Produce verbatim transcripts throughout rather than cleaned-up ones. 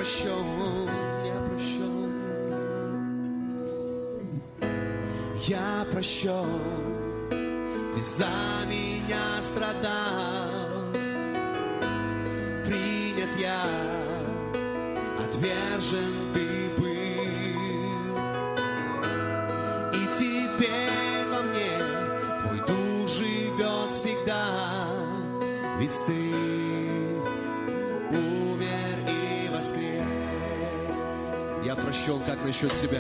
прощен, я прощен. Я прощен, ты за меня страдал. Принят я, отвержен ты был. И теперь во мне твой дух живет всегда. Ведь ты умер и воскрес. Я прощен, как насчет тебя?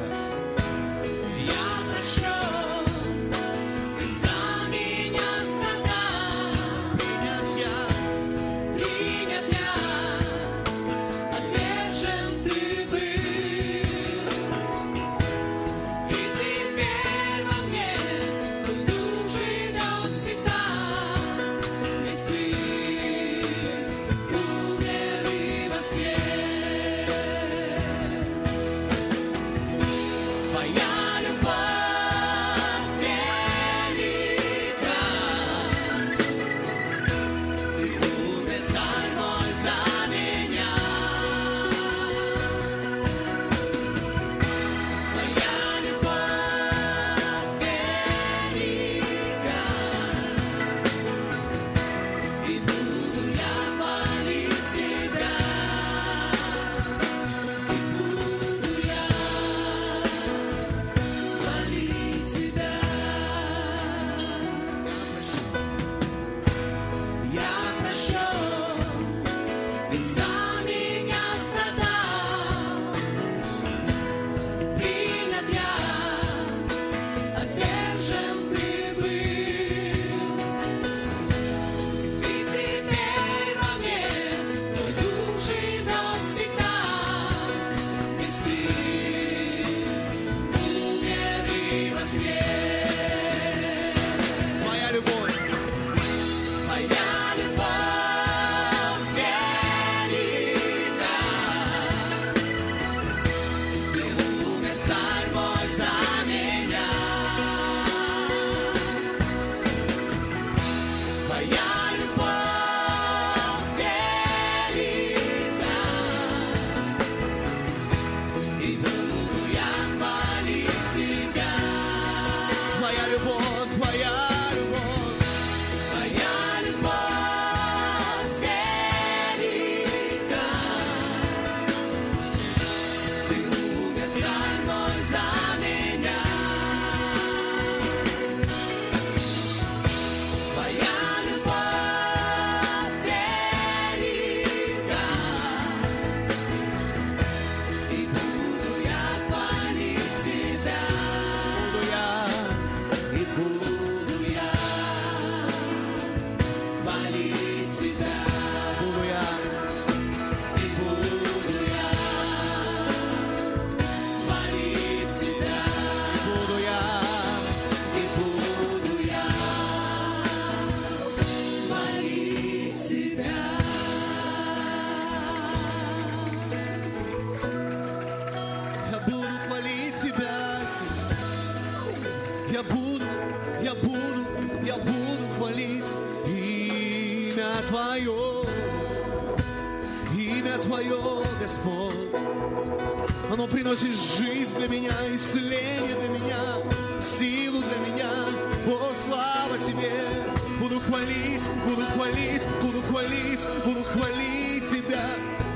Оно приносит жизнь для меня, исцеление для меня, силу для меня. О, слава Тебе! Буду хвалить, буду хвалить, буду хвалить, буду хвалить Тебя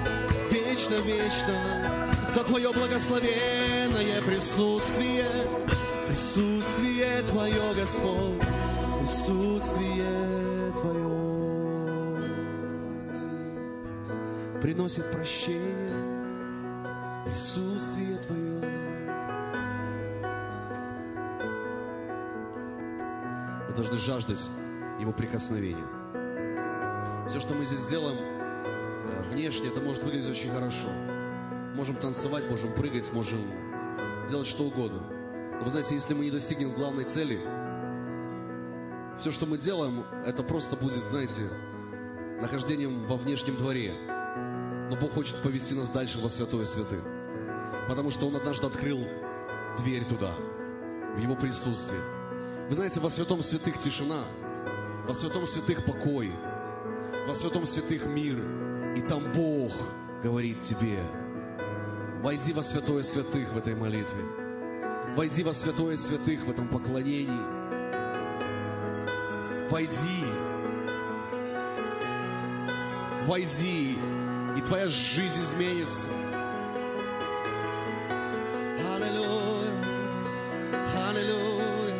вечно, вечно за Твое благословенное присутствие, присутствие Твое, Господь, присутствие Твое приносит прощение. Присутствие Твое. Мы должны жаждать Его прикосновения. Все, что мы здесь делаем, внешне, это может выглядеть очень хорошо. Можем танцевать, можем прыгать, можем делать что угодно. Но вы знаете, если мы не достигнем главной цели, все, что мы делаем, это просто будет, знаете, нахождением во внешнем дворе. Но Бог хочет повести нас дальше во святое святых. Потому что Он однажды открыл дверь туда, в Его присутствие. Вы знаете, во святом святых тишина, во святом святых покой, во святом святых мир. И там Бог говорит тебе: Войди во святое святых в этой молитве. Войди во святое святых в этом поклонении. Войди. Войди, и твоя жизнь изменится. Аллилуйя, аллилуйя.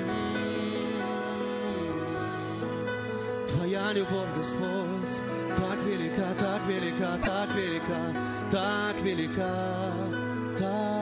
Твоя любовь, Господь, так велика, так велика, так велика, так велика, так